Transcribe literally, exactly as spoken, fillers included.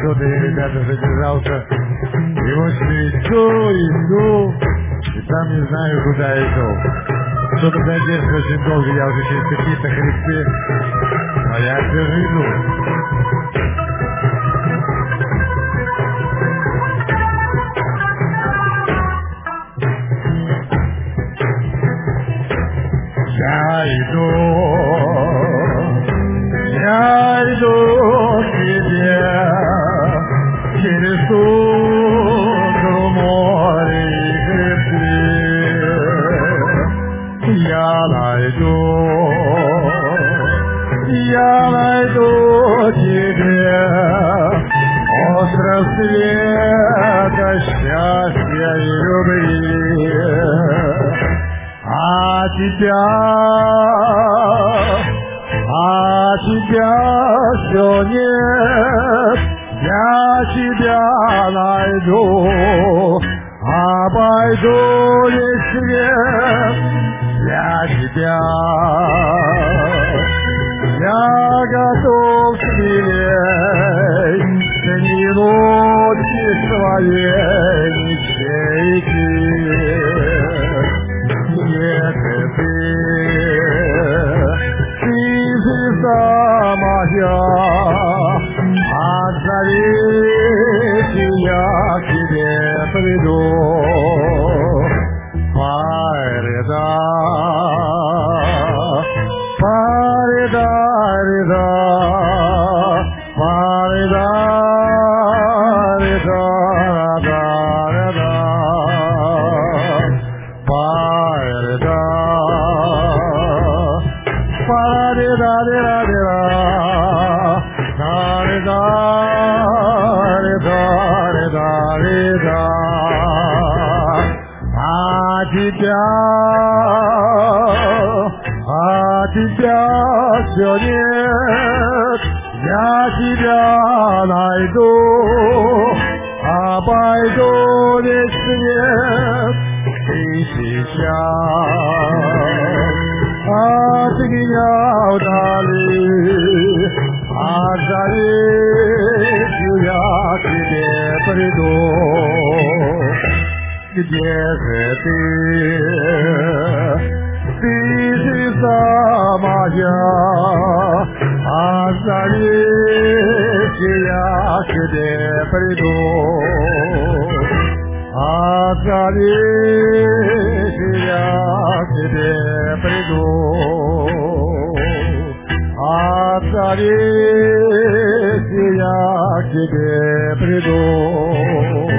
кто-то, ребята, задержался. И вот иду, иду, и там не знаю, куда иду. Что-то задержка очень долго, я уже через какие-то хребты, а я все же иду. Я иду, я иду к тебе через тундру, море и хребты. Я найду, я найду тебе остров света, счастья и любви. А тебя, а тебя все нет, я тебя найду, обойду весь свет для тебя. Я готов смелей минутки своей ничейки. Нет, ты, ты звезда моя, отзови, я к тебе приду. Парида, парида, рида, парида, рида, рида, рида. А тебя, а тебя все нет, я тебя найду, обойду весь свет. Ты сейчас от меня вдали, от зари я к тебе приду. Где же ты, ты звезда моя, от зари я к тебе приду. От зари я к тебе приду. От зари я к тебе приду.